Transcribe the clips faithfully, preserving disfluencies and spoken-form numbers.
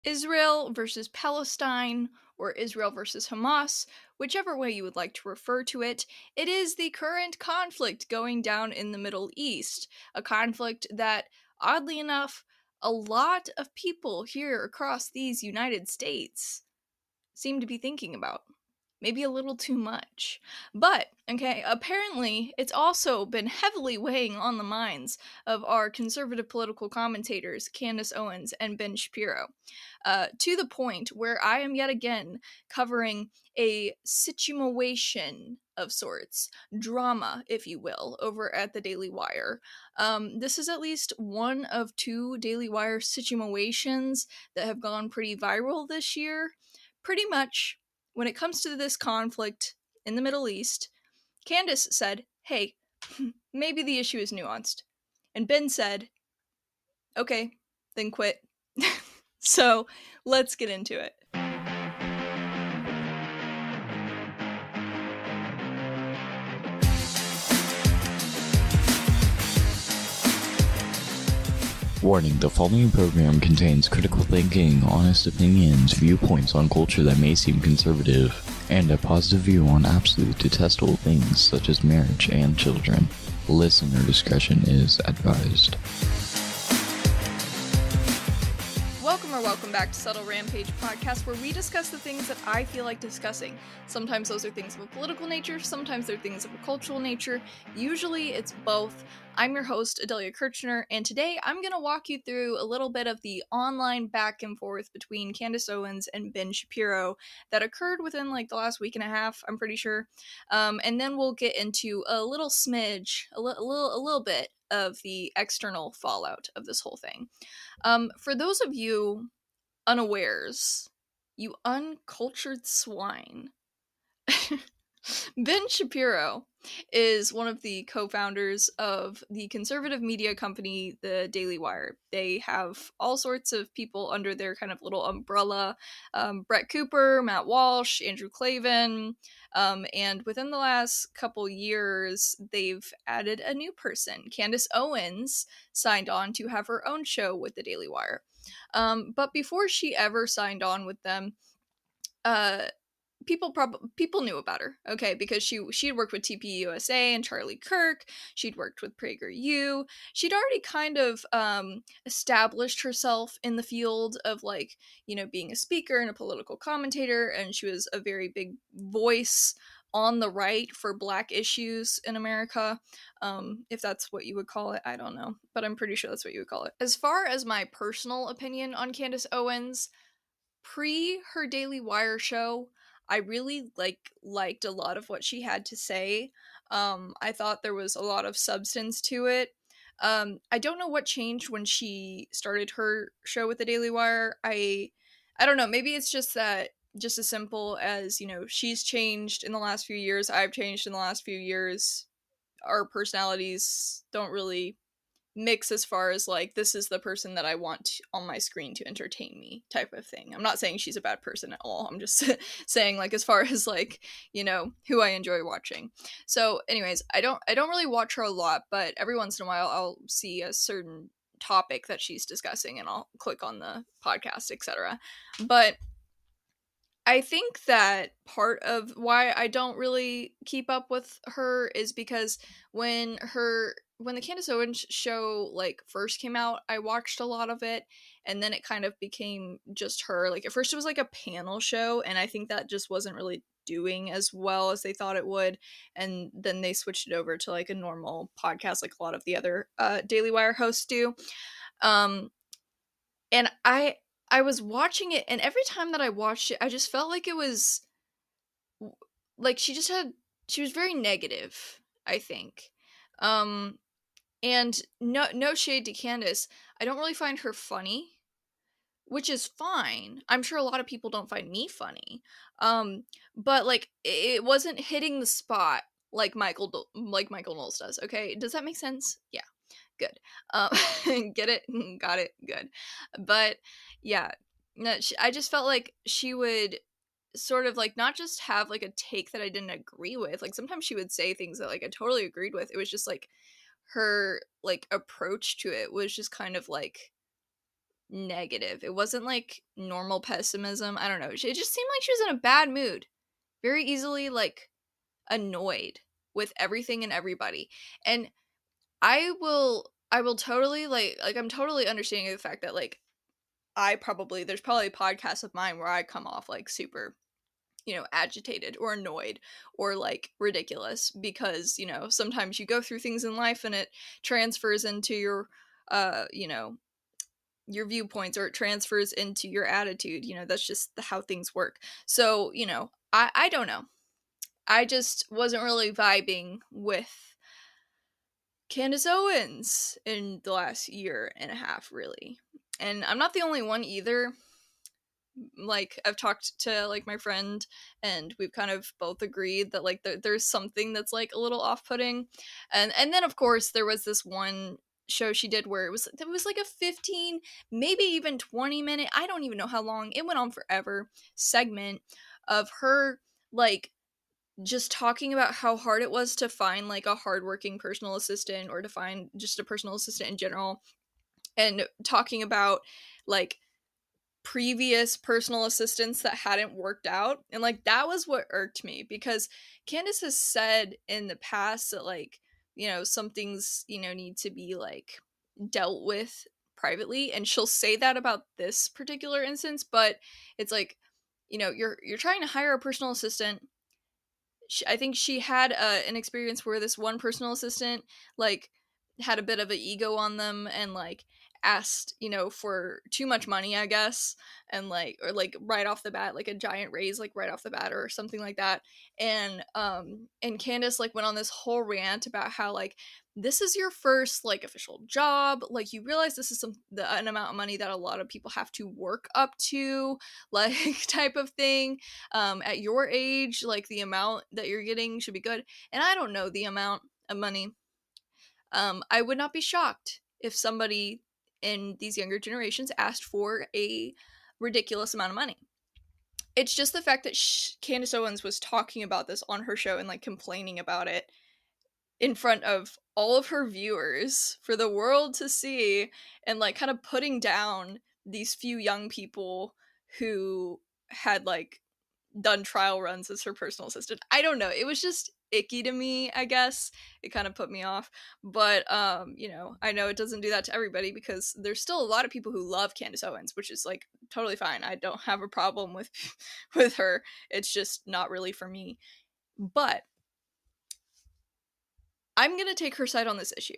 Israel versus Palestine, or Israel versus Hamas, whichever way you would like to refer to it, it is the current conflict going down in the Middle East. A conflict that, oddly enough, a lot of people here across these United States seem to be thinking about. Maybe a little too much. But, okay, apparently it's also been heavily weighing on the minds of our conservative political commentators, Candace Owens and Ben Shapiro, uh, to the point where I am yet again covering a situation of sorts, drama, if you will, over at the Daily Wire. Um, this is at least one of two Daily Wire situations that have gone pretty viral this year. Pretty much, when it comes to this conflict in the Middle East, Candace said, hey, maybe the issue is nuanced. And Ben said, okay, then quit. So let's get into it. Warning, the following program contains critical thinking, honest opinions, viewpoints on culture that may seem conservative, and a positive view on absolute detestable things such as marriage and children. Listener discretion is advised. Welcome or welcome back to Subtle Rampage Podcast, where we discuss the things that I feel like discussing. Sometimes those are things of a political nature, sometimes they're things of a cultural nature. Usually it's both. I'm your host, Adelia Kirchner, and today I'm going to walk you through a little bit of the online back and forth between Candace Owens and Ben Shapiro that occurred within like the last week and a half, I'm pretty sure. Um, and then we'll get into a little smidge, a, li- a little, a little bit of the external fallout of this whole thing. Um, for those of you unawares, you uncultured swine, Ben Shapiro is one of the co-founders of the conservative media company, The Daily Wire. They have all sorts of people under their kind of little umbrella. Um, Brett Cooper, Matt Walsh, Andrew Klavan. Um, and within the last couple years, they've added a new person. Candace Owens signed on to have her own show with The Daily Wire. Um, but before she ever signed on with them, uh, people probably people knew about her, okay, because she she had worked with T P U S A and Charlie Kirk. She'd worked with PragerU. She'd already kind of um, established herself in the field of, like, you know, being a speaker and a political commentator, and she was a very big voice on the right for Black issues in America, um, if that's what you would call it. I don't know, but I'm pretty sure that's what you would call it. As far as my personal opinion on Candace Owens, pre her Daily Wire show, I really like liked a lot of what she had to say. Um, I thought there was a lot of substance to it. Um, I don't know what changed when she started her show with the Daily Wire. I I don't know. Maybe it's just that, just as simple as, you know, she's changed in the last few years. I've changed in the last few years. Our personalities don't really mix as far as, like, this is the person that I want on my screen to entertain me type of thing. I'm not saying she's a bad person at all. I'm just saying, like, as far as, like, you know, who I enjoy watching. So anyways, I don't I don't really watch her a lot, but every once in a while I'll see a certain topic that she's discussing and I'll click on the podcast, et cetera. But I think that part of why I don't really keep up with her is because when her when the Candace Owens show, like, first came out, I watched a lot of it, and then it kind of became just her. Like, at first it was like a panel show, and I think that just wasn't really doing as well as they thought it would, and then they switched it over to like a normal podcast like a lot of the other uh, Daily Wire hosts do. Um, and I I was watching it, and every time that I watched it, I just felt like it was like she just had she was very negative, I think. Um and no no shade to Candace. I don't really find her funny, which is fine. I'm sure a lot of people don't find me funny. Um but, like, it wasn't hitting the spot like Michael like Michael Knowles does, okay? Does that make sense? Yeah. Good. Um, get it? Got it? Good. But yeah, no, she, I just felt like she would sort of, like, not just have like a take that I didn't agree with. Like, sometimes she would say things that, like, I totally agreed with. It was just like her, like, approach to it was just kind of like negative. It wasn't like normal pessimism. I don't know. It just seemed like she was in a bad mood. Very easily like annoyed with everything and everybody. And I will I will totally like like I'm totally understanding the fact that like I probably there's probably podcasts of mine where I come off like super, you know, agitated or annoyed or like ridiculous because, you know, sometimes you go through things in life and it transfers into your uh, you know, your viewpoints, or it transfers into your attitude. You know, that's just the, how things work. So, you know, I I don't know. I just wasn't really vibing with Candace Owens in the last year and a half, really. And I'm not the only one either. Like, I've talked to like my friend, and we've kind of both agreed that like there, there's something that's like a little off-putting. And and then of course there was this one show she did where it was it was like a fifteen, maybe even twenty minute, I don't even know how long, it went on forever, segment of her like just talking about how hard it was to find like a hardworking personal assistant, or to find just a personal assistant in general, and talking about like previous personal assistants that hadn't worked out. And like that was what irked me, because Candace has said in the past that like, you know, some things, you know, need to be like dealt with privately, and she'll say that about this particular instance. But it's like, you know, you're you're trying to hire a personal assistant. She, I think she had uh, an experience where this one personal assistant like had a bit of an ego on them, and like asked, you know, for too much money, I guess, and like, or like right off the bat, like a giant raise, like right off the bat or something like that. And um and Candace like went on this whole rant about how like, this is your first like official job, like you realize this is some the an amount of money that a lot of people have to work up to, like type of thing. Um at your age, like the amount that you're getting should be good. And I don't know the amount of money. um I would not be shocked if somebody in these younger generations asked for a ridiculous amount of money. It's just the fact that sh- Candace Owens was talking about this on her show and like complaining about it in front of all of her viewers for the world to see, and like kind of putting down these few young people who had like done trial runs as her personal assistant. I don't know. It was just icky to me, I guess. It kind of put me off. But, um, you know, I know it doesn't do that to everybody, because there's still a lot of people who love Candace Owens, which is, like, totally fine. I don't have a problem with with her. It's just not really for me. But I'm going to take her side on this issue.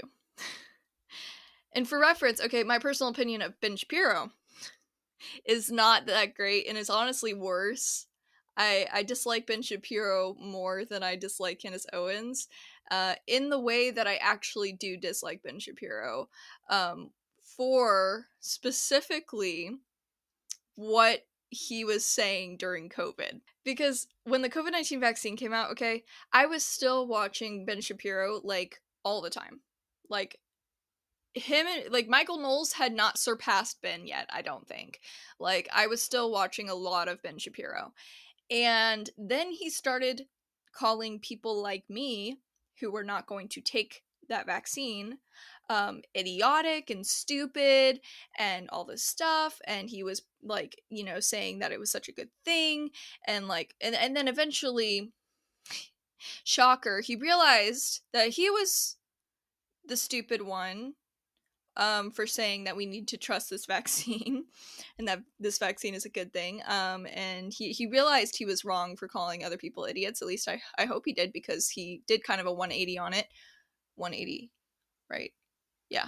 And for reference, okay, my personal opinion of Ben Shapiro is not that great, and is honestly worse. I, I dislike Ben Shapiro more than I dislike Candace Owens, uh, in the way that I actually do dislike Ben Shapiro, um, for specifically what he was saying during COVID. Because when the COVID nineteen vaccine came out, okay, I was still watching Ben Shapiro, like, all the time. Like, him and like Michael Knowles had not surpassed Ben yet, I don't think. Like, I was still watching a lot of Ben Shapiro. And then he started calling people like me, who were not going to take that vaccine, um, idiotic and stupid and all this stuff. And he was like, you know, saying that it was such a good thing. And like, and, and then eventually, shocker, he realized that he was the stupid one, um, for saying that we need to trust this vaccine and that this vaccine is a good thing. Um, and he, he realized he was wrong for calling other people idiots. At least I, I hope he did, because he did kind of a one eighty on it. one eighty, right? Yeah.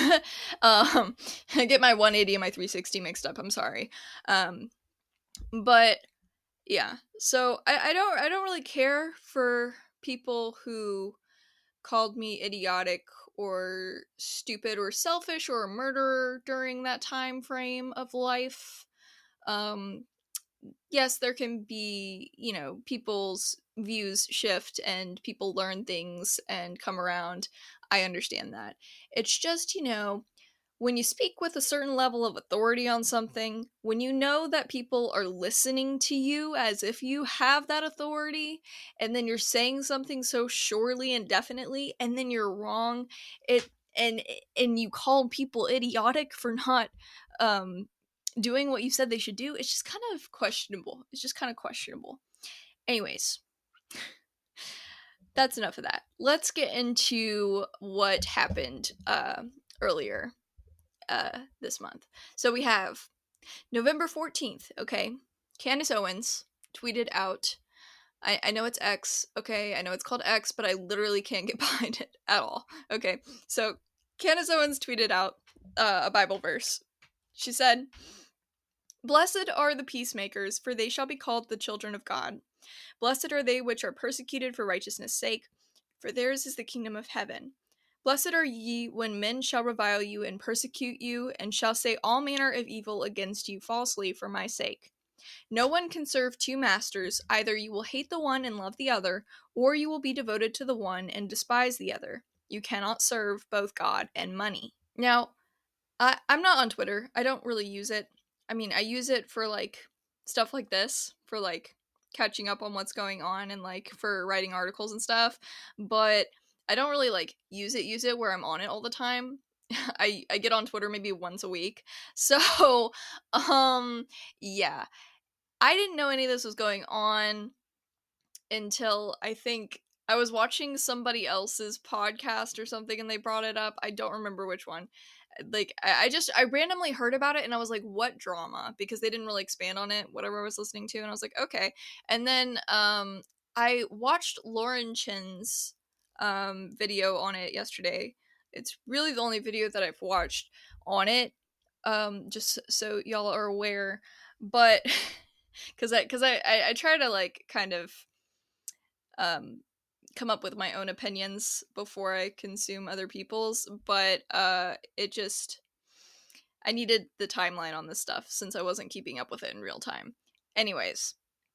um, I get my one eighty and my three sixty mixed up. I'm sorry. Um, but yeah, so I, I don't, I don't really care for people who called me idiotic or stupid or selfish or a murderer during that time frame of life. Um, yes, there can be, you know, people's views shift and people learn things and come around. I understand that. It's just, you know, when you speak with a certain level of authority on something, when you know that people are listening to you as if you have that authority, and then you're saying something so surely and definitely, and then you're wrong, it and and you call people idiotic for not um, doing what you said they should do, it's just kind of questionable. It's just kind of questionable. Anyways, that's enough of that. Let's get into what happened uh, earlier uh, this month. So we have November fourteenth, okay? Candace Owens tweeted out, I, I know it's X, okay? I know it's called X, but I literally can't get behind it at all, okay? So Candace Owens tweeted out uh, a Bible verse. She said, "Blessed are the peacemakers, for they shall be called the children of God. Blessed are they which are persecuted for righteousness' sake, for theirs is the kingdom of heaven. Blessed are ye when men shall revile you and persecute you, and shall say all manner of evil against you falsely for my sake. No one can serve two masters. Either you will hate the one and love the other, or you will be devoted to the one and despise the other. You cannot serve both God and money." Now, I, I'm not on Twitter. I don't really use it. I mean, I use it for, like, stuff like this, for, like, catching up on what's going on and, like, for writing articles and stuff, but I don't really, like, use it, use it where I'm on it all the time. I, I get on Twitter maybe once a week, so, um, yeah. I didn't know any of this was going on until I think I was watching somebody else's podcast or something and they brought it up. I don't remember which one. Like, I, I just, I randomly heard about it and I was like, what drama? Because they didn't really expand on it, whatever I was listening to. And I was like, okay. And then um, I watched Lauren Chin's um, video on it yesterday. It's really the only video that I've watched on it, um, just so y'all are aware. But, because I, because I, I, I try to, like, kind of um, come up with my own opinions before I consume other people's, but uh, it just, I needed the timeline on this stuff since I wasn't keeping up with it in real time. Anyways,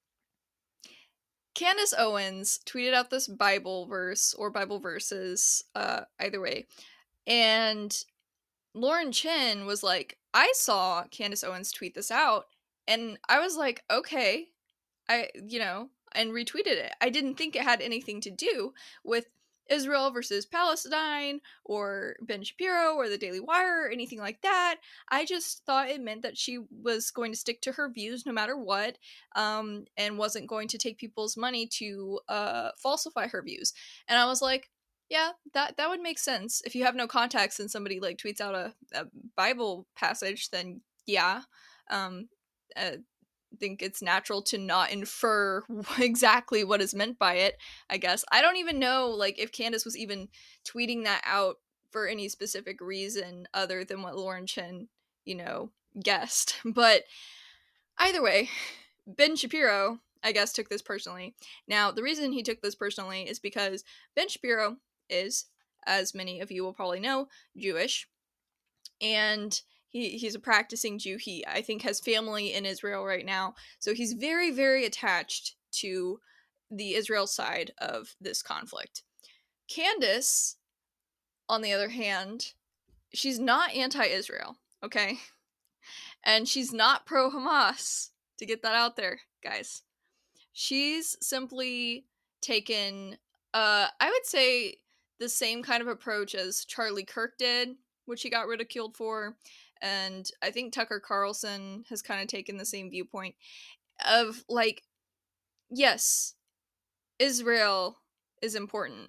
Candace Owens tweeted out this Bible verse, or Bible verses, uh, either way, and Lauren Chin was like, I saw Candace Owens tweet this out, and I was like, okay, I, you know, and retweeted it. I didn't think it had anything to do with Israel versus Palestine or Ben Shapiro or the Daily Wire or anything like that. I just thought it meant that she was going to stick to her views no matter what, um, and wasn't going to take people's money to uh, falsify her views. And I was like, yeah, that that would make sense. If you have no context and somebody like tweets out a, a Bible passage, then yeah, um, uh, think it's natural to not infer exactly what is meant by it, I guess. I don't even know, like, if Candace was even tweeting that out for any specific reason other than what Lauren Chin, you know, guessed. But either way, Ben Shapiro, I guess, took this personally. Now, the reason he took this personally is because Ben Shapiro is, as many of you will probably know, Jewish, and He, he's a practicing Jew. He, I think, has family in Israel right now. So he's very, very attached to the Israel side of this conflict. Candace, on the other hand, she's not anti-Israel, okay? And she's not pro-Hamas, to get that out there, guys. She's simply taken, uh, I would say, the same kind of approach as Charlie Kirk did, which he got ridiculed for. And I think Tucker Carlson has kind of taken the same viewpoint of, like, yes, Israel is important.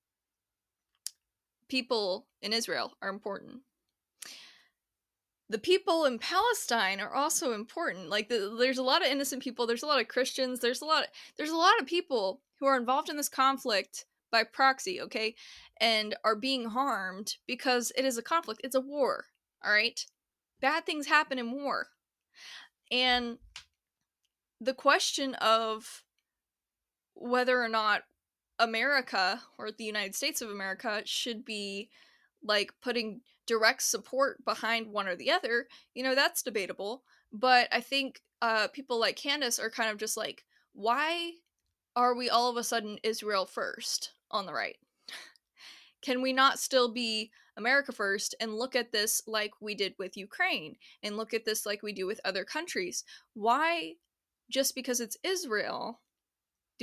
People in Israel are important. The people in Palestine are also important. Like, the, there's a lot of innocent people. There's a lot of Christians. There's a lot of, there's a lot of people who are involved in this conflict by proxy, okay? And are being harmed because it is a conflict. It's a war, all right? Bad things happen in war. And the question of whether or not America, or the United States of America, should be, like, putting direct support behind one or the other, you know, that's debatable. But I think uh, people like Candace are kind of just like, why are we all of a sudden Israel first on the right? Can we not still be America first and look at this like we did with Ukraine, and look at this like we do with other countries? Why, just because it's Israel,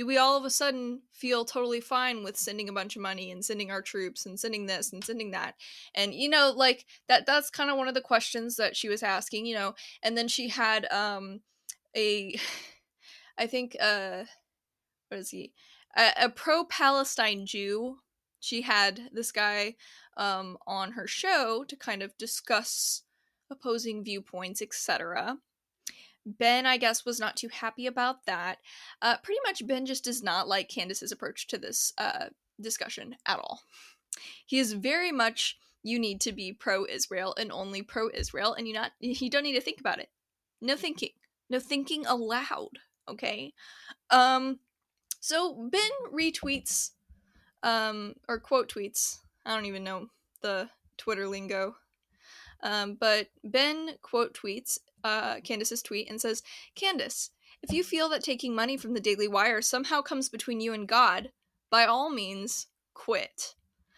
do we all of a sudden feel totally fine with sending a bunch of money and sending our troops and sending this and sending that? And, you know, like that, that's kind of one of the questions that she was asking, you know, and then she had, um, a, I think, uh, what is he? A, a pro-Palestine Jew. She had this guy, um, on her show to kind of discuss opposing viewpoints, et cetera. Ben, I guess, was not too happy about that. Uh, pretty much, Ben just does not like Candace's approach to this uh, discussion at all. He is very much, you need to be pro-Israel and only pro-Israel, and you not you don't need to think about it. No thinking. No thinking aloud, okay? Um, so Ben retweets, um, or quote tweets. I don't even know the Twitter lingo. Um, but Ben quote tweets uh, Candace's tweet and says, Candace, if you feel that taking money from the Daily Wire somehow comes between you and God, by all means, quit.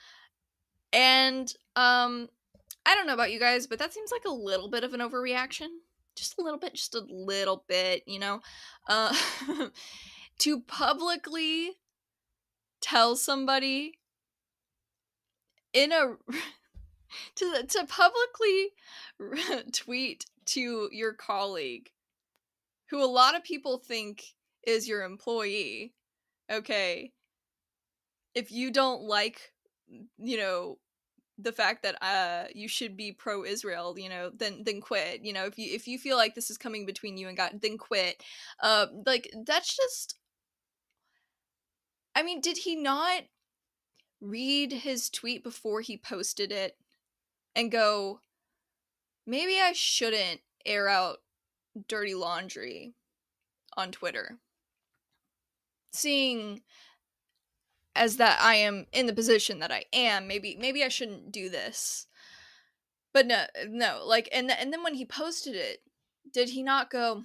And um, I don't know about you guys, but that seems like a little bit of an overreaction. Just a little bit, just a little bit, you know? Uh, to publicly tell somebody in a... To, to publicly tweet to your colleague, who a lot of people think is your employee, okay, if you don't like, you know, the fact that uh you should be pro-Israel, you know, then then quit. You know, if you if you feel like this is coming between you and God, then quit. Uh, like that's just. I mean, did he not read his tweet before he posted it? And go, maybe I shouldn't air out dirty laundry on Twitter. Seeing as that I am in the position that I am, maybe maybe I shouldn't do this. But no, no, like, and and then when he posted it, did he not go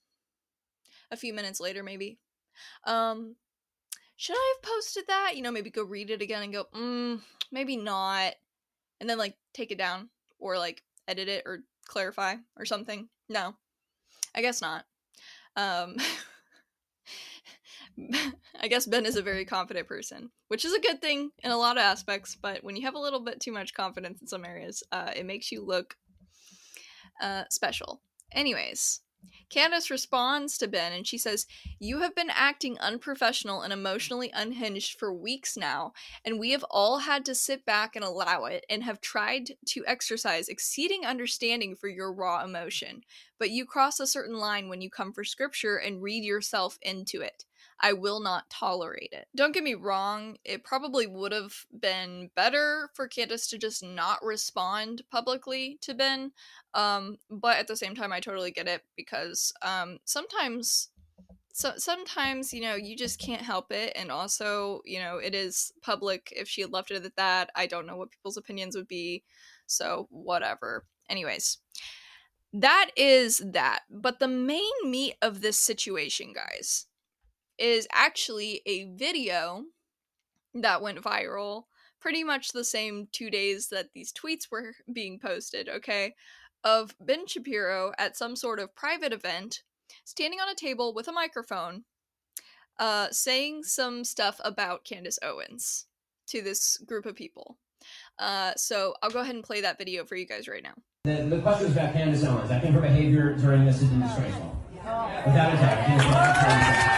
a few minutes later, maybe? Um, should I have posted that? You know, maybe go read it again and go, mm, maybe not. And then, like, take it down or, like, edit it or clarify or something. No, I guess not. Um, I guess Ben is a very confident person, which is a good thing in a lot of aspects, but when you have a little bit too much confidence in some areas, uh, it makes you look uh, special. Anyways, Candace responds to Ben and she says, you have been acting unprofessional and emotionally unhinged for weeks now, and we have all had to sit back and allow it and have tried to exercise exceeding understanding for your raw emotion. But you cross a certain line when you come for scripture and read yourself into it. I will not tolerate it. Don't get me wrong, it probably would have been better for Candace to just not respond publicly to Ben, um, but at the same time, I totally get it, because um, sometimes, so sometimes, you know, you just can't help it, and also, you know, it is public. If she had left it at that, I don't know what people's opinions would be, so whatever. Anyways, that is that, but the main meat of this situation, guys, is actually a video that went viral pretty much the same two days that these tweets were being posted, okay, of Ben Shapiro at some sort of private event, standing on a table with a microphone, uh, saying some stuff about Candace Owens to this group of people. Uh, so I'll go ahead and play that video for you guys right now. The, the question is about Candace Owens. I think her behavior during this has been disgraceful. Without a doubt. I think it's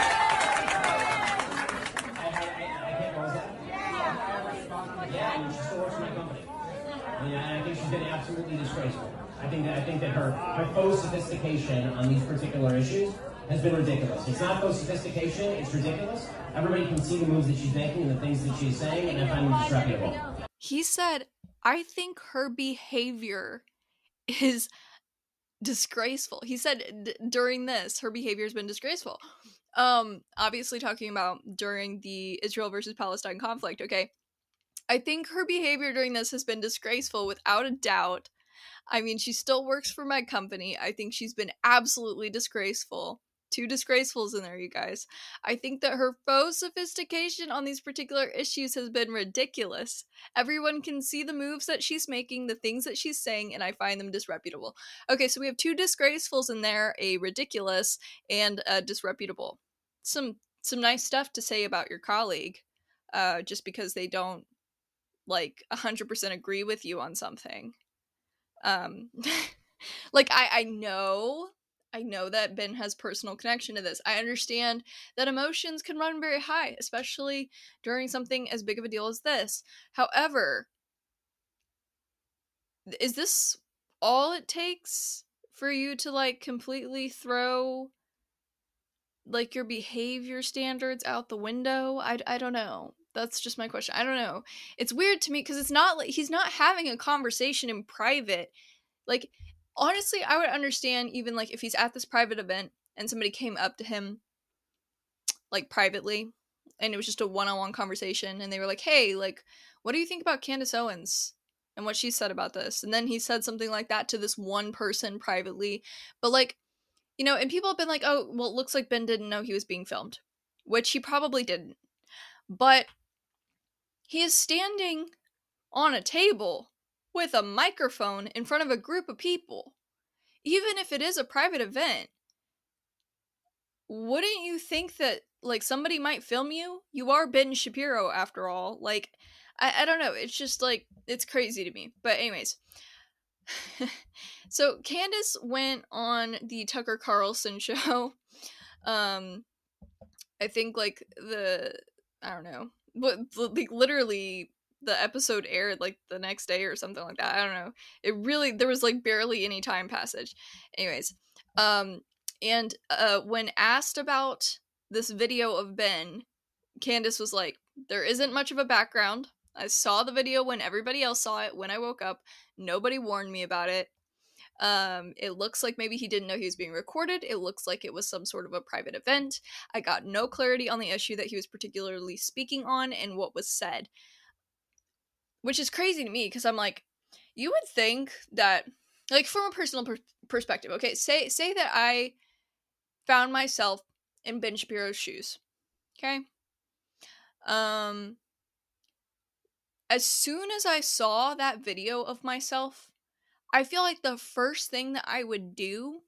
I think she's been absolutely disgraceful. I think that I think that her, her faux sophistication on these particular issues has been ridiculous. It's not faux sophistication, it's ridiculous. Everybody can see the moves that she's making and the things that she's saying, and I find them disreputable. He said, I think her behavior is disgraceful. He said d- during this, her behavior has been disgraceful. Um, obviously talking about during the Israel versus Palestine conflict, okay? I think her behavior during this has been disgraceful without a doubt. I mean, she still works for my company. I think she's been absolutely disgraceful. Two disgracefuls in there, you guys. I think that her faux sophistication on these particular issues has been ridiculous. Everyone can see the moves that she's making, the things that she's saying, and I find them disreputable. Okay, so we have two disgracefuls in there, a ridiculous and a disreputable. Some some nice stuff to say about your colleague, uh, just because they don't, like, one hundred percent agree with you on something. Um, like, I, I know, I know that Ben has personal connection to this. I understand that emotions can run very high, especially during something as big of a deal as this. However, is this all it takes for you to, like, completely throw, like, your behavior standards out the window? I, I don't know. That's just my question. I don't know. It's weird to me because it's not like he's not having a conversation in private. Like, honestly, I would understand even, like, if he's at this private event and somebody came up to him, like, privately, and it was just a one-on-one conversation, and they were like, hey, like, what do you think about Candace Owens and what she said about this? And then he said something like that to this one person privately. But, like, you know, and people have been like, oh, well, it looks like Ben didn't know he was being filmed, which he probably didn't. But he is standing on a table with a microphone in front of a group of people. Even if it is a private event, wouldn't you think that, like, somebody might film you? You are Ben Shapiro, after all. Like, I, I don't know. It's just, like, it's crazy to me. But anyways. So Candace went on the Tucker Carlson show. Um, I think, like, the, I don't know. But, like, literally the episode aired, like, the next day or something like that. I don't know. It really, there was, like, barely any time passage. Anyways, um, and uh, when asked about this video of Ben, Candace was like, there isn't much of a background. I saw the video when everybody else saw it when I woke up. Nobody warned me about it. Um, it looks like maybe he didn't know he was being recorded. It looks like it was some sort of a private event. I got no clarity on the issue that he was particularly speaking on and what was said. Which is crazy to me, because I'm like, you would think that, like, from a personal per- perspective, okay, say say that I found myself in Ben Shapiro's shoes, okay? Um, as soon as I saw that video of myself, I feel like the first thing that I would do,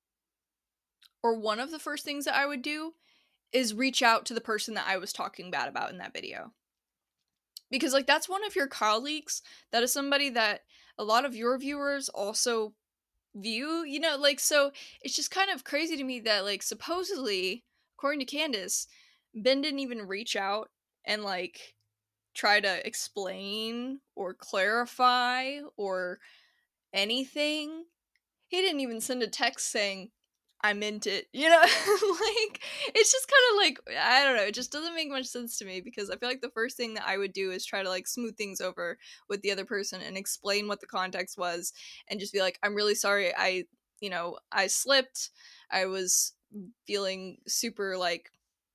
or one of the first things that I would do, is reach out to the person that I was talking bad about in that video. Because, like, that's one of your colleagues. That is somebody that a lot of your viewers also view, you know, like, so it's just kind of crazy to me that, like, supposedly, according to Candace, Ben didn't even reach out and, like, try to explain or clarify or anything. He didn't even send a text saying, I meant it, you know? Like, it's just kind of like, I don't know, it just doesn't make much sense to me, because I feel like the first thing that I would do is try to, like, smooth things over with the other person and explain what the context was, and just be like, I'm really sorry, I, you know, I slipped, I was feeling super, like,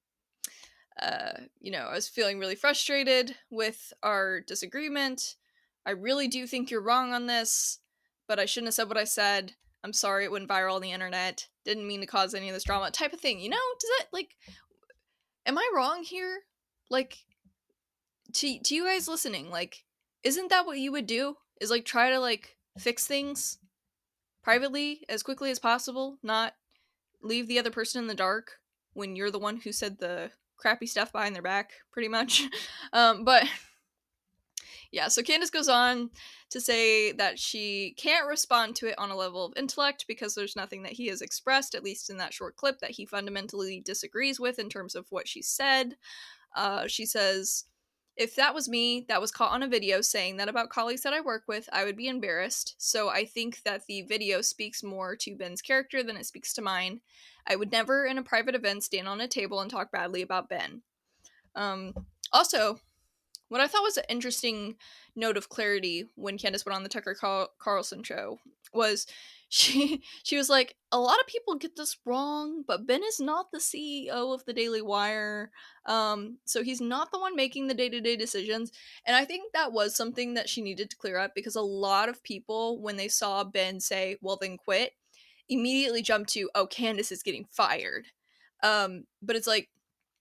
uh, you know, I was feeling really frustrated with our disagreement. I really do think you're wrong on this, but I shouldn't have said what I said. I'm sorry it went viral on the internet. Didn't mean to cause any of this drama, type of thing. You know, does that, like, am I wrong here? Like, to, to you guys listening, like, isn't that what you would do? Is, like, try to, like, fix things privately as quickly as possible? Not leave the other person in the dark when you're the one who said the crappy stuff behind their back, pretty much. um, but... Yeah, so Candace goes on to say that she can't respond to it on a level of intellect because there's nothing that he has expressed, at least in that short clip, that he fundamentally disagrees with in terms of what she said. Uh, she says, if that was me, that was caught on a video saying that about colleagues that I work with, I would be embarrassed. So I think that the video speaks more to Ben's character than it speaks to mine. I would never, in a private event, stand on a table and talk badly about Ben. Um, also... What I thought was an interesting note of clarity when Candace went on the Tucker Carl- Carlson show was she she was like, a lot of people get this wrong, but Ben is not the C E O of the Daily Wire, um, so he's not the one making the day-to-day decisions. And I think that was something that she needed to clear up, because a lot of people, when they saw Ben say, well then quit, immediately jumped to, oh, Candace is getting fired. Um, but it's like,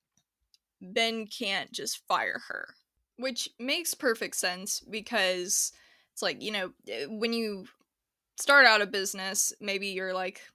Ben can't just fire her. Which makes perfect sense, because it's like, you know, when you start out a business, maybe you're like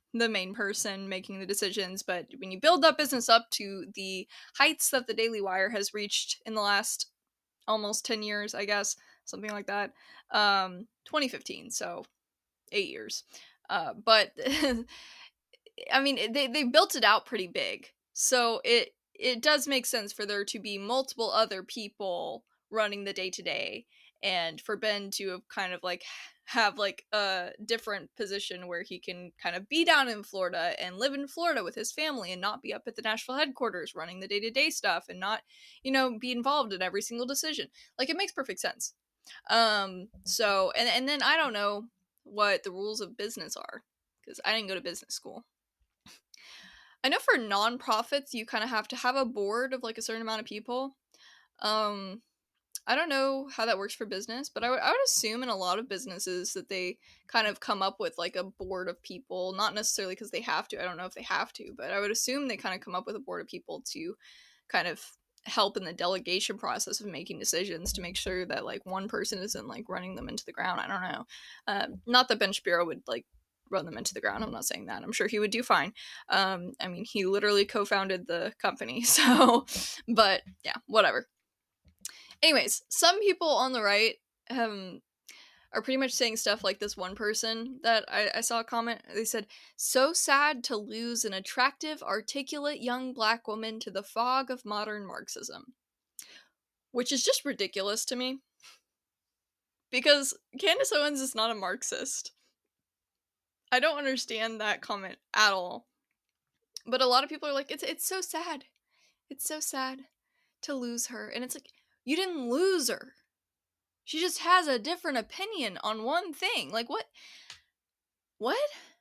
the main person making the decisions, but when you build that business up to the heights that the Daily Wire has reached in the last almost ten years, I guess, something like that, um, twenty fifteen, so eight years. Uh, but, I mean, they, they built it out pretty big, so it, it does make sense for there to be multiple other people running the day-to-day, and for Ben to have kind of, like, have, like, a different position where he can kind of be down in Florida and live in Florida with his family and not be up at the Nashville headquarters running the day-to-day stuff and not, you know, be involved in every single decision. Like, it makes perfect sense. Um, so, and, and then I don't know what the rules of business are, because I didn't go to business school. I know for nonprofits, you kind of have to have a board of, like, a certain amount of people. Um... I don't know how that works for business, but I would, I would assume in a lot of businesses that they kind of come up with, like, a board of people, not necessarily because they have to. I don't know if they have to, but I would assume they kind of come up with a board of people to kind of help in the delegation process of making decisions, to make sure that, like, one person isn't, like, running them into the ground. I don't know. Uh, not that Ben Shapiro would, like, run them into the ground. I'm not saying that. I'm sure he would do fine. Um, I mean, he literally co-founded the company, so, but yeah, whatever. Anyways, some people on the right um, are pretty much saying stuff like this one person that I, I saw a comment. They said, "So sad to lose an attractive, articulate young black woman to the fog of modern Marxism." Which is just ridiculous to me. Because Candace Owens is not a Marxist. I don't understand that comment at all. But a lot of people are like, it's it's so sad. It's so sad to lose her. And it's like, you didn't lose her. She just has a different opinion on one thing. Like, what? What?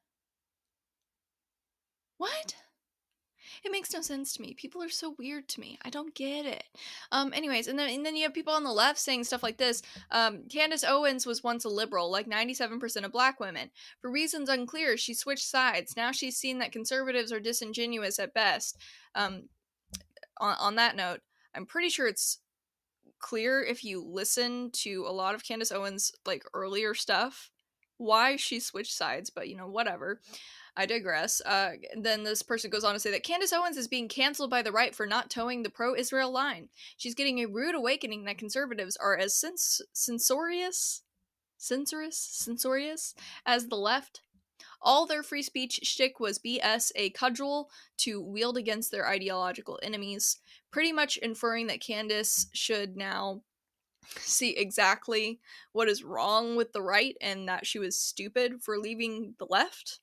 What? It makes no sense to me. People are so weird to me. I don't get it. Um, anyways, and then and then you have people on the left saying stuff like this. Um, Candace Owens was once a liberal, like ninety-seven percent of black women. For reasons unclear, she switched sides. Now she's seen that conservatives are disingenuous at best. Um, on, on that note, I'm pretty sure it's clear if you listen to a lot of Candace Owens' like earlier stuff why she switched sides, but you know, whatever. I digress. Uh, then this person goes on to say that Candace Owens is being canceled by the right for not towing the pro-Israel line. She's getting a rude awakening that conservatives are as cens- censorious, censorious, censorious as the left. All their free speech shtick was B S, a cudgel to wield against their ideological enemies, pretty much inferring that Candace should now see exactly what is wrong with the right and that she was stupid for leaving the left.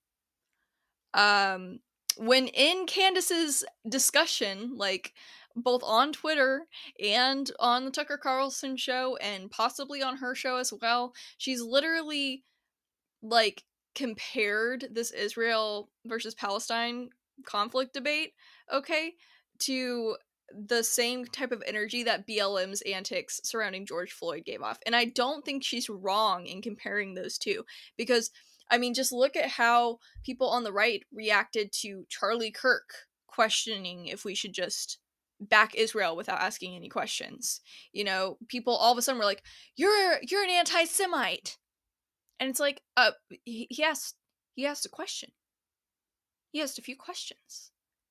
Um, when in Candace's discussion, like both on Twitter and on the Tucker Carlson show and possibly on her show as well, she's literally like compared this Israel versus Palestine conflict debate, okay, to the same type of energy that B L M's antics surrounding George Floyd gave off. And I don't think she's wrong in comparing those two, because I mean, just look at how people on the right reacted to Charlie Kirk questioning if we should just back Israel without asking any questions. You know, people all of a sudden were like, you're you're an anti-Semite. And it's like, uh, he, he asked, he asked a question. He asked a few questions.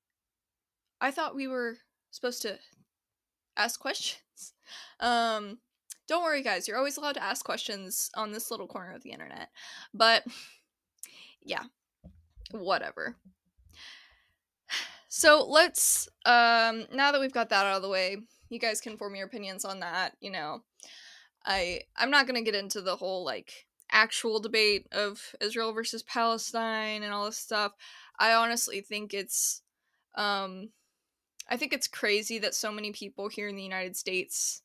I thought we were supposed to ask questions. Um, don't worry, guys. You're always allowed to ask questions on this little corner of the internet. But, yeah, whatever. So let's, um, now that we've got that out of the way, you guys can form your opinions on that. You know, I, I'm not going to get into the whole, like, actual debate of Israel versus Palestine and all this stuff. I honestly think it's, um, I think it's crazy that so many people here in the United States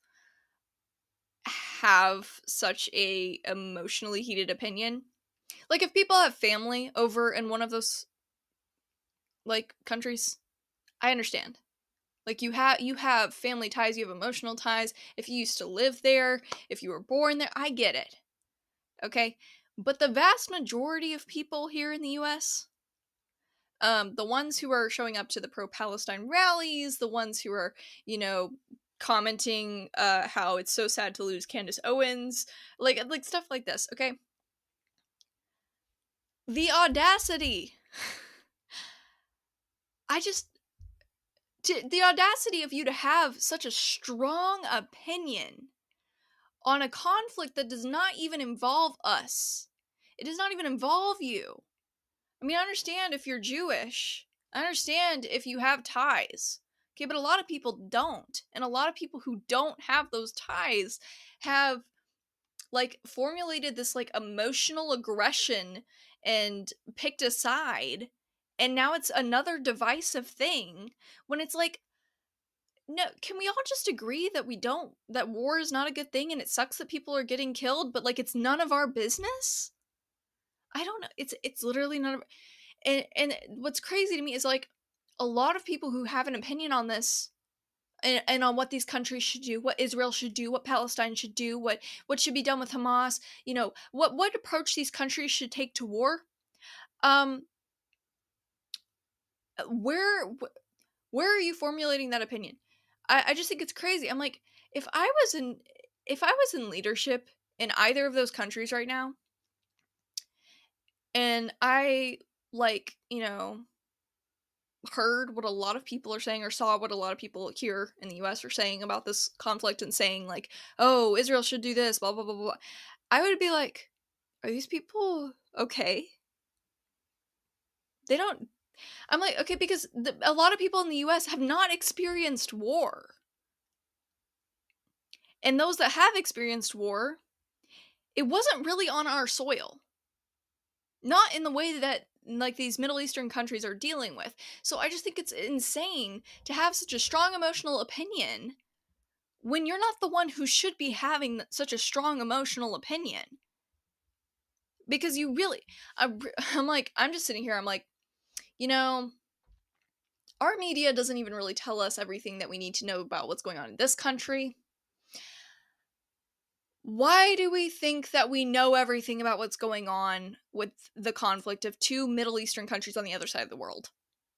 have such a emotionally heated opinion. Like, if people have family over in one of those, like, countries, I understand. Like, you have you have family ties, you have emotional ties. If you used to live there, if you were born there, I get it. Okay? But the vast majority of people here in the U S, um, the ones who are showing up to the pro-Palestine rallies, the ones who are, you know, commenting uh, how it's so sad to lose Candace Owens, like, like stuff like this, okay? The audacity I just, to, the audacity of you to have such a strong opinion on a conflict that does not even involve us. It does not even involve you. I mean, I understand if you're Jewish. I understand if you have ties. Okay, but a lot of people don't. And a lot of people who don't have those ties have, like, formulated this, like, emotional aggression and picked a side. And now it's another divisive thing when it's like, no, can we all just agree that we don't, that war is not a good thing and it sucks that people are getting killed, but, like, it's none of our business? I don't know. It's it's literally none of, and and what's crazy to me is, like, a lot of people who have an opinion on this and, and on what these countries should do, what Israel should do, what Palestine should do, what what should be done with Hamas, you know, what what approach these countries should take to war. Um, where where are you formulating that opinion? I, I just think it's crazy. I'm like, if I was in if I was in leadership in either of those countries right now, and I, like, you know, heard what a lot of people are saying or saw what a lot of people here in the U S are saying about this conflict and saying, like, oh, Israel should do this, blah, blah, blah, blah, I would be like, are these people okay? They don't, I'm like, okay, because the, a lot of people in the U S have not experienced war. And those that have experienced war, it wasn't really on our soil. Not in the way that, like, these Middle Eastern countries are dealing with. So I just think it's insane to have such a strong emotional opinion when you're not the one who should be having such a strong emotional opinion. Because you really, I, I'm like, I'm just sitting here, I'm like, you know, our media doesn't even really tell us everything that we need to know about what's going on in this country. Why do we think that we know everything about what's going on with the conflict of two Middle Eastern countries on the other side of the world?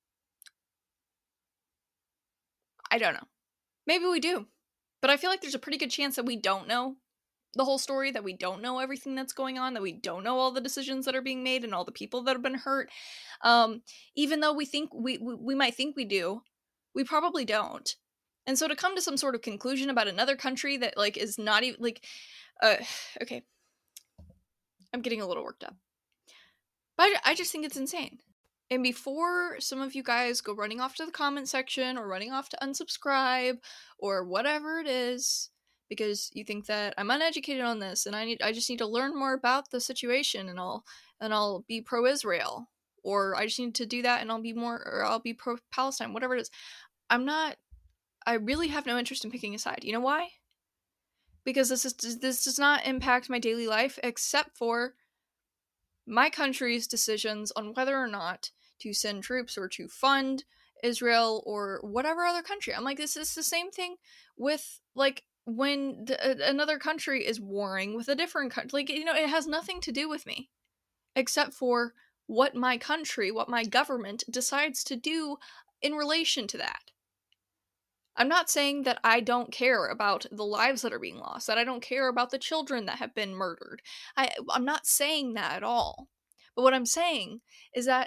I don't know. Maybe we do. But I feel like there's a pretty good chance that we don't know the whole story, that we don't know everything that's going on, that we don't know all the decisions that are being made and all the people that have been hurt. Um, even though we think we, we, we might think we do, we probably don't. And so to come to some sort of conclusion about another country that, like, is not even, like, uh, okay. I'm getting a little worked up. But I, I just think it's insane. And before some of you guys go running off to the comment section or running off to unsubscribe or whatever it is, because you think that I'm uneducated on this and I need I just need to learn more about the situation and I'll and I'll be pro-Israel, or I just need to do that and I'll be more, or I'll be pro-Palestine, whatever it is. I'm not, I really have no interest in picking a side. You know why? Because this is this does not impact my daily life except for my country's decisions on whether or not to send troops or to fund Israel or whatever other country. I'm like, this is the same thing with, like, when the, another country is warring with a different country. Like, you know, it has nothing to do with me except for what my country, what my government decides to do in relation to that. I'm not saying that I don't care about the lives that are being lost, that I don't care about the children that have been murdered. I, I'm not saying that at all. But what I'm saying is that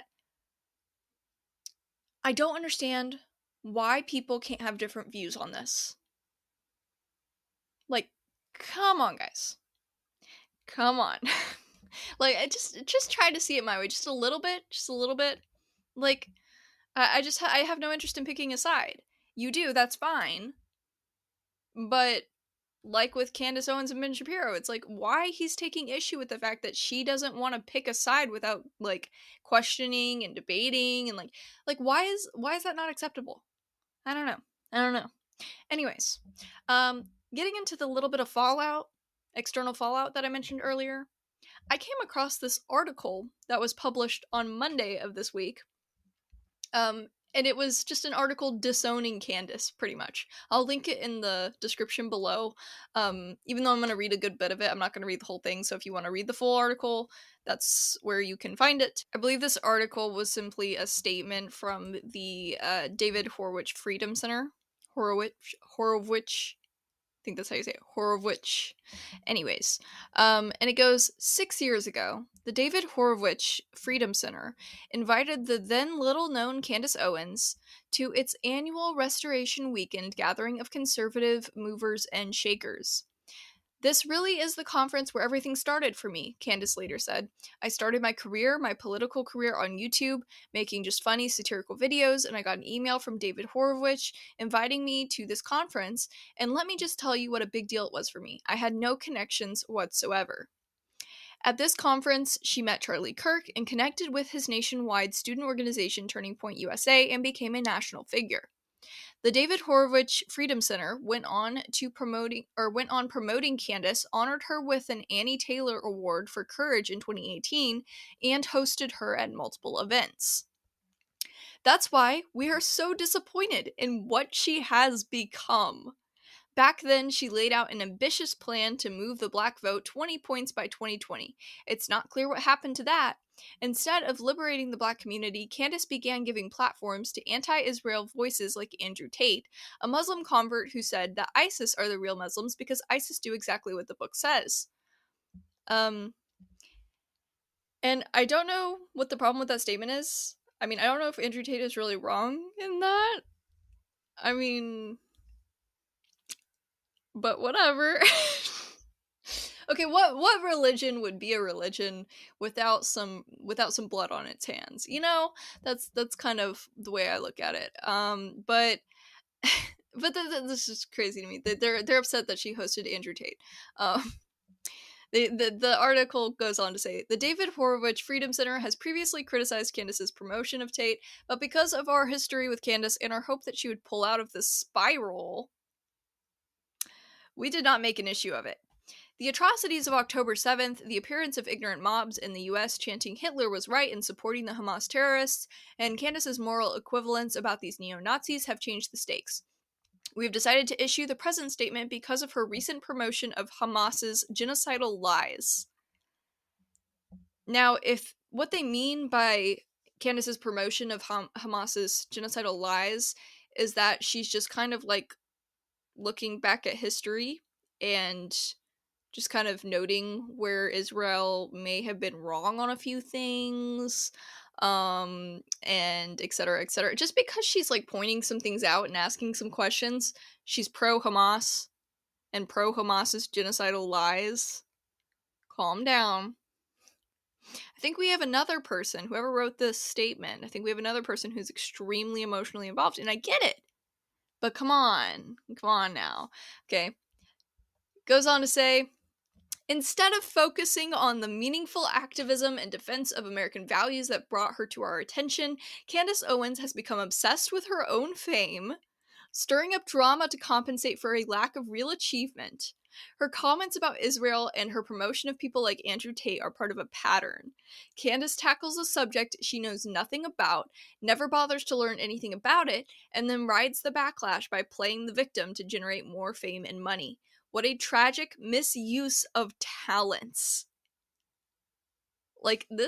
I don't understand why people can't have different views on this. Like, come on, guys. Come on. Like, I just just try to see it my way, just a little bit, just a little bit. Like, I, I just ha- I have no interest in picking a side. You do, that's fine. But like with Candace Owens and Ben Shapiro, it's like, why he's taking issue with the fact that she doesn't want to pick a side without, like, questioning and debating and like like why is why is that not acceptable? I don't know. I don't know. Anyways, um getting into the little bit of fallout, external fallout that I mentioned earlier, I came across this article that was published on Monday of this week. Um And it was just an article disowning Candace, pretty much. I'll link it in the description below. Um, even though I'm going to read a good bit of it, I'm not going to read the whole thing. So if you want to read the full article, that's where you can find it. I believe this article was simply a statement from the uh, David Horowitz Freedom Center. Horowitz, Horowitz, think that's how you say it, Horowitz. Anyways, um, and it goes, six years ago, the David Horowitz Freedom Center invited the then little-known Candace Owens to its annual Restoration Weekend gathering of conservative movers and shakers. This really is the conference where everything started for me, Candace later said. I started my career, my political career on YouTube, making just funny, satirical videos, and I got an email from David Horowitz inviting me to this conference, and let me just tell you what a big deal it was for me. I had no connections whatsoever. At this conference, she met Charlie Kirk and connected with his nationwide student organization Turning Point U S A and became a national figure. The David Horowitz Freedom Center went on to promoting or went on promoting Candace, honored her with an Annie Taylor Award for Courage in twenty eighteen, and hosted her at multiple events. That's why we are so disappointed in what she has become. Back then, she laid out an ambitious plan to move the black vote twenty points by twenty twenty. It's not clear what happened to that. Instead of liberating the black community, Candace began giving platforms to anti-Israel voices like Andrew Tate, a Muslim convert who said that ISIS are the real Muslims because ISIS do exactly what the book says. Um, and I don't know what the problem with that statement is. I mean, I don't know if Andrew Tate is really wrong in that. I mean, but whatever. Okay, what what religion would be a religion without some without some blood on its hands? You know, that's that's kind of the way I look at it. Um, but but th- th- this is crazy to me. They're they're upset that she hosted Andrew Tate. Um, the, the the article goes on to say the David Horowitz Freedom Center has previously criticized Candace's promotion of Tate, but because of our history with Candace and our hope that she would pull out of this spiral, we did not make an issue of it. The atrocities of October seventh, the appearance of ignorant mobs in the U S chanting Hitler was right and supporting the Hamas terrorists, and Candace's moral equivalence about these neo-Nazis have changed the stakes. We have decided to issue the present statement because of her recent promotion of Hamas's genocidal lies. Now, if what they mean by Candace's promotion of Ham- Hamas's genocidal lies is that she's just kind of like looking back at history and just kind of noting where Israel may have been wrong on a few things, um, and et cetera, et cetera. Just because she's like pointing some things out and asking some questions, she's pro-Hamas and pro-Hamas's genocidal lies. Calm down. I think we have another person, whoever wrote this statement, I think we have another person who's extremely emotionally involved, and I get it. But come on. Come on now. Okay. Goes on to say, instead of focusing on the meaningful activism and defense of American values that brought her to our attention, Candace Owens has become obsessed with her own fame, stirring up drama to compensate for a lack of real achievement. Her comments about Israel and her promotion of people like Andrew Tate are part of a pattern. Candace tackles a subject she knows nothing about, never bothers to learn anything about it, and then rides the backlash by playing the victim to generate more fame and money. What a tragic misuse of talents. Like, this...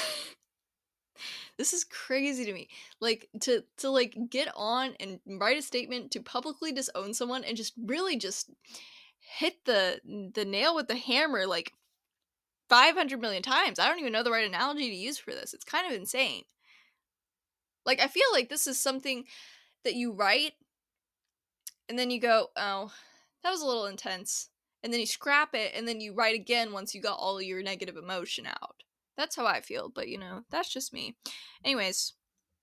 this is crazy to me. Like, to, to, like, get on and write a statement to publicly disown someone and just really just hit the, the nail with the hammer, like, five hundred million times. I don't even know the right analogy to use for this. It's kind of insane. Like, I feel like this is something that you write, and then you go, oh... that was a little intense. And then you scrap it, and then you write again once you got all your negative emotion out. That's how I feel, but, you know, that's just me. Anyways.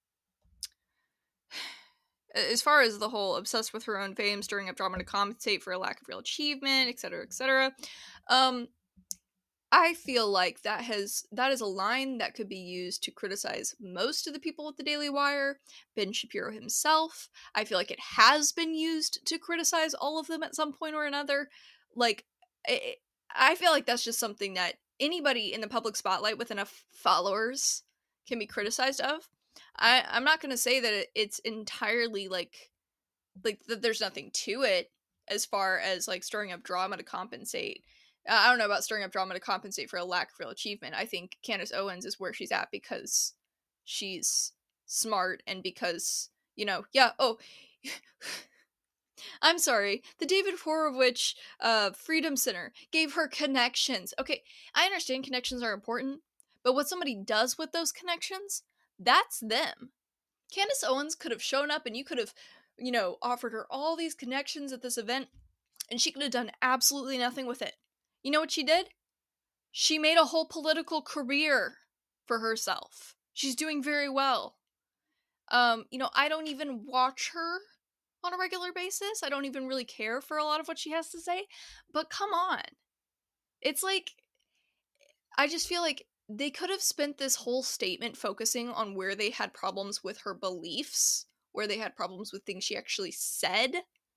As far as the whole obsessed with her own fame, stirring up drama to compensate for a lack of real achievement, et cetera, et cetera. Um, I feel like that has that is a line that could be used to criticize most of the people at the Daily Wire, Ben Shapiro himself. I feel like it has been used to criticize all of them at some point or another. Like, it, I feel like that's just something that anybody in the public spotlight with enough followers can be criticized of. I, I'm not going to say that it, it's entirely, like, like that there's nothing to it as far as, like, stirring up drama to compensate. I don't know about stirring up drama to compensate for a lack of real achievement. I think Candace Owens is where she's at because she's smart and because, you know, yeah, oh, I'm sorry. The David Horowitz uh, Freedom Center gave her connections. Okay, I understand connections are important, but what somebody does with those connections, that's them. Candace Owens could have shown up and you could have, you know, offered her all these connections at this event, and she could have done absolutely nothing with it. You know what she did? She made a whole political career for herself. She's doing very well. Um, you know, I don't even watch her on a regular basis. I don't even really care for a lot of what she has to say. But come on. It's like, I just feel like they could have spent this whole statement focusing on where they had problems with her beliefs, where they had problems with things she actually said,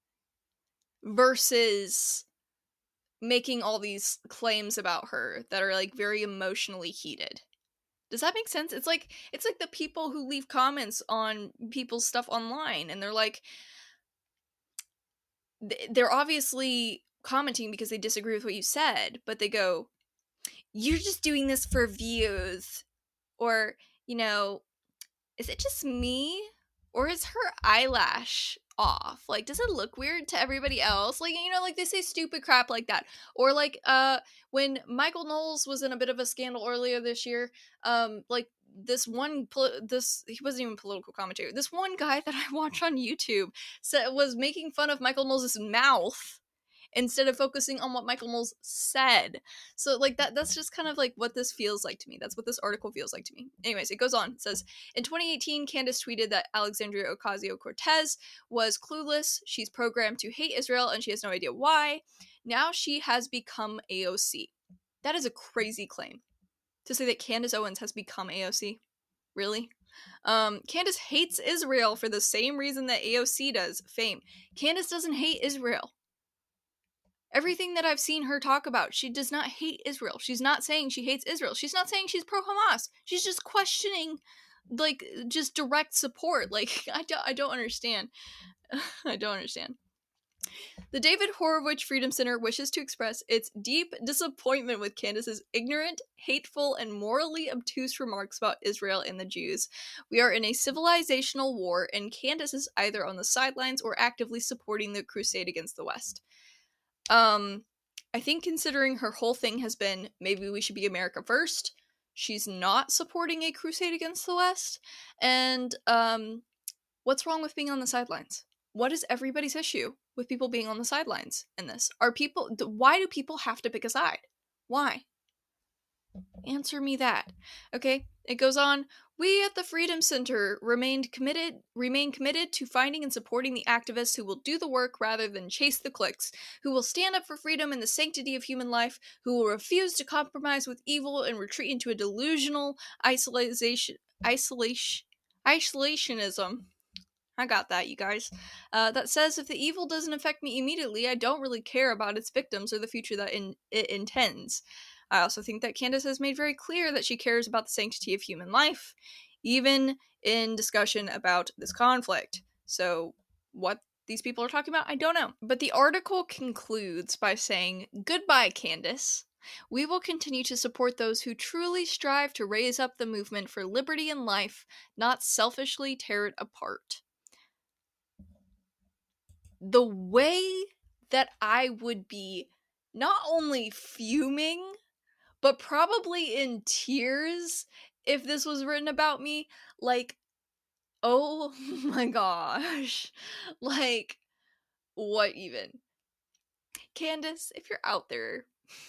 versus making all these claims about her that are like very emotionally heated. Does that make sense? It's like it's like the people who leave comments on people's stuff online and they're like, they're obviously commenting because they disagree with what you said, but they go, you're just doing this for views. Or, you know, is it just me? Or is her eyelash off? Like, does it look weird to everybody else? Like, you know, like they say stupid crap like that. Or like, uh, when Michael Knowles was in a bit of a scandal earlier this year, um, like this one, pol- this, he wasn't even political commentator. This one guy that I watch on YouTube said, was making fun of Michael Knowles' mouth instead of focusing on what Michael Knowles said. So like that that's just kind of like what this feels like to me. That's what this article feels like to me. Anyways, it goes on. It says, in twenty eighteen, Candace tweeted that Alexandria Ocasio-Cortez was clueless. She's programmed to hate Israel and she has no idea why. Now she has become A O C. That is a crazy claim. To say that Candace Owens has become A O C. Really? Um, Candace hates Israel for the same reason that A O C does. Fame. Candace doesn't hate Israel. Everything that I've seen her talk about, she does not hate Israel. She's not saying she hates Israel. She's not saying she's pro-Hamas. She's just questioning, like, just direct support. Like, I don't, I don't understand. I don't understand. The David Horowitz Freedom Center wishes to express its deep disappointment with Candace's ignorant, hateful, and morally obtuse remarks about Israel and the Jews. We are in a civilizational war, and Candace is either on the sidelines or actively supporting the crusade against the West. Um, I think considering her whole thing has been, maybe we should be America first, she's not supporting a crusade against the West. And, um, what's wrong with being on the sidelines? What is everybody's issue with people being on the sidelines in this? Are people, why do people have to pick a side? Why? Answer me that. Okay, it goes on. We at the Freedom Center remained committed, remain committed to finding and supporting the activists who will do the work rather than chase the clicks, who will stand up for freedom and the sanctity of human life, who will refuse to compromise with evil and retreat into a delusional isolation, isolation, isolationism. I got that, you guys. Uh, that says if the evil doesn't affect me immediately, I don't really care about its victims or the future that in- it intends. I also think that Candace has made very clear that she cares about the sanctity of human life, even in discussion about this conflict. So, what these people are talking about, I don't know. But the article concludes by saying, "Goodbye, Candace. We will continue to support those who truly strive to raise up the movement for liberty and life, not selfishly tear it apart." The way that I would be not only fuming, but probably in tears if this was written about me, like, oh my gosh, like, what even? Candace, if you're out there,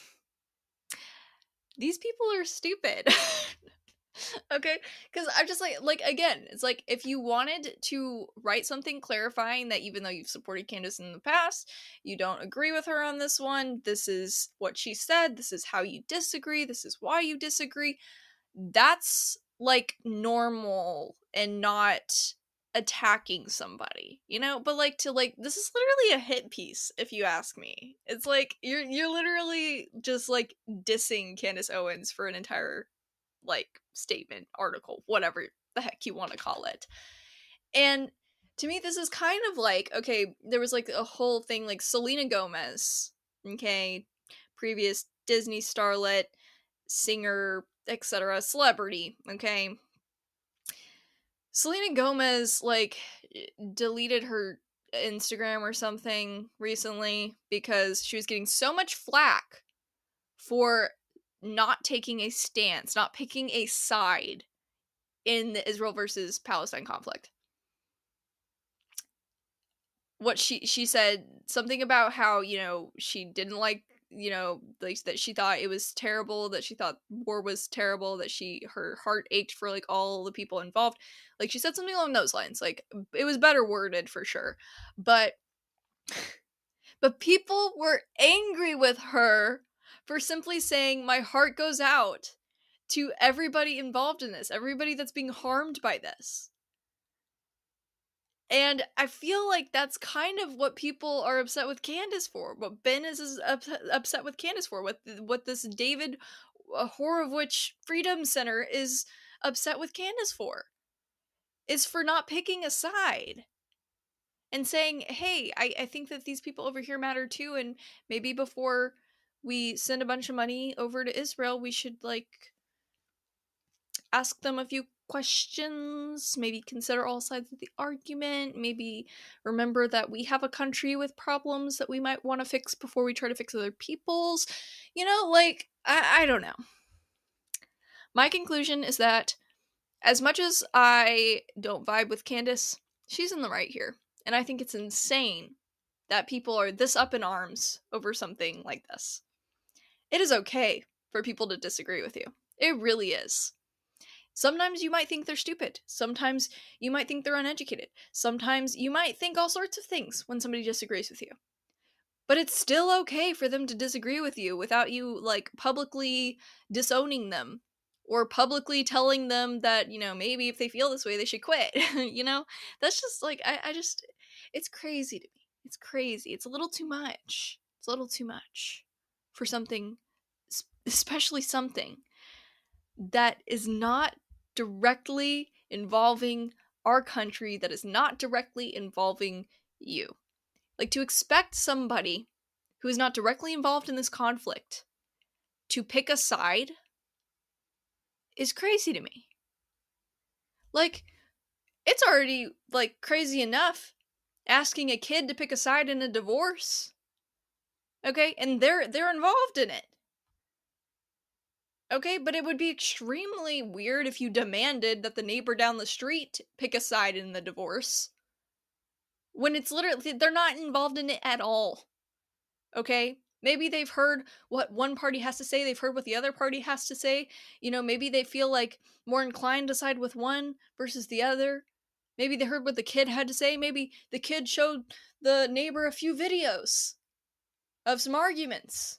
these people are stupid. Okay, because I'm just like, like, again, it's like, if you wanted to write something clarifying that even though you've supported Candace in the past, you don't agree with her on this one, this is what she said, this is how you disagree, this is why you disagree, that's, like, normal and not attacking somebody, you know? But, like, to, like, this is literally a hit piece, if you ask me. It's like, you're, you're literally just, like, dissing Candace Owens for an entire, like, statement, article, whatever the heck you want to call it. And to me, this is kind of like, okay, there was like a whole thing like Selena Gomez, okay, previous Disney starlet, singer, et cetera, celebrity, okay. Selena Gomez, like, deleted her Instagram or something recently because she was getting so much flack for not taking a stance, not picking a side in the Israel versus Palestine conflict. What she she said something about how, you know, she didn't like, you know, like that she thought it was terrible, that she thought war was terrible, that she her heart ached for like all the people involved. Like she said something along those lines. Like it was better worded for sure. But but people were angry with her for simply saying my heart goes out to everybody involved in this, everybody that's being harmed by this. And I feel like that's kind of what people are upset with Candace for. What Ben is, is up, upset with Candace for. What what this David Horowitz Freedom Center is upset with Candace for. Is for not picking a side. And saying, hey, I, I think that these people over here matter too. And maybe before we send a bunch of money over to Israel, we should like ask them a few questions, maybe consider all sides of the argument, maybe remember that we have a country with problems that we might want to fix before we try to fix other people's. You know, like, I, I don't know. My conclusion is that as much as I don't vibe with Candace, she's in the right here. And I think it's insane that people are this up in arms over something like this. It is okay for people to disagree with you. It really is. Sometimes you might think they're stupid. Sometimes you might think they're uneducated. Sometimes you might think all sorts of things when somebody disagrees with you. But it's still okay for them to disagree with you without you, like, publicly disowning them. Or publicly telling them that, you know, maybe if they feel this way, they should quit. You know? That's just, like, I, I just... It's crazy to me. It's crazy. It's a little too much. It's a little too much. For something... Especially something... that is not directly involving our country, that is not directly involving you. Like, to expect somebody who is not directly involved in this conflict to pick a side is crazy to me. Like, it's already, like, crazy enough asking a kid to pick a side in a divorce. Okay? And they're they're involved in it. Okay, but it would be extremely weird if you demanded that the neighbor down the street pick a side in the divorce. When it's literally, they're not involved in it at all. Okay? Maybe they've heard what one party has to say, they've heard what the other party has to say. You know, maybe they feel like more inclined to side with one versus the other. Maybe they heard what the kid had to say. Maybe the kid showed the neighbor a few videos of some arguments.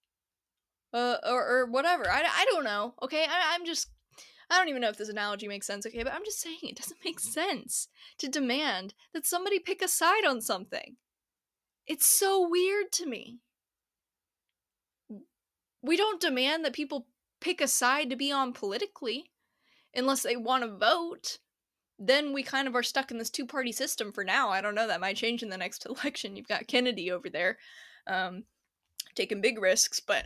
Uh, or, or whatever. I, I don't know, okay? I, I'm just... I don't even know if this analogy makes sense, okay? But I'm just saying it doesn't make sense to demand that somebody pick a side on something. It's so weird to me. We don't demand that people pick a side to be on politically unless they want to vote. Then we kind of are stuck in this two-party system for now. I don't know, that might change in the next election. You've got Kennedy over there um, taking big risks, but...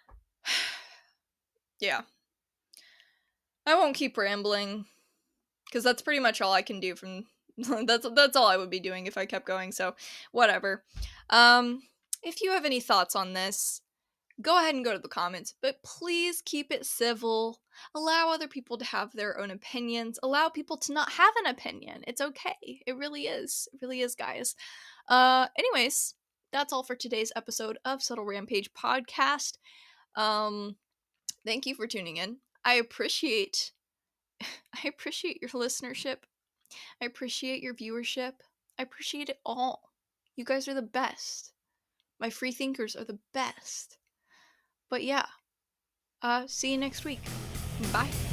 yeah. I won't keep rambling, because that's pretty much all I can do from... that's that's all I would be doing if I kept going, so whatever. Um, if you have any thoughts on this, go ahead and go to the comments, but please keep it civil. Allow other people to have their own opinions. Allow people to not have an opinion. It's okay. It really is. It really is, guys. Uh, anyways, that's all for today's episode of Subtle Rampage Podcast. Um, thank you for tuning in. I appreciate, I appreciate your listenership. I appreciate your viewership. I appreciate it all. You guys are the best. My free thinkers are the best. But yeah, uh, see you next week. Bye.